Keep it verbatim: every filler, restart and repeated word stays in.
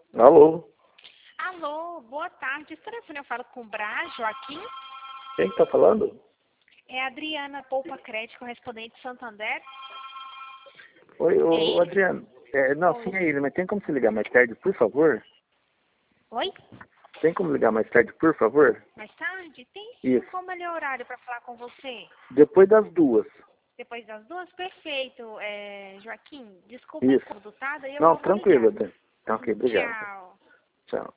Alô? Alô, boa tarde. Esse telefone eu falo com o Bra, Joaquim. Quem que tá falando? É a Adriana Poupa Crédito, correspondente de Santander. Oi, ô, Ei? ô, Adriano. É, não, Oi. sim é ele, mas tem como se ligar mais tarde, por favor? Oi? Tem como ligar mais tarde, por favor? Mais tarde? Tem sim. Isso. Como ele é o horário para falar com você? Depois das duas. Depois das duas? Perfeito. É, Joaquim, desculpa Isso. incomodar, daí eu Não, vou ligar. tranquilo, Adriano. Ok, obrigado. Tchau. Tchau.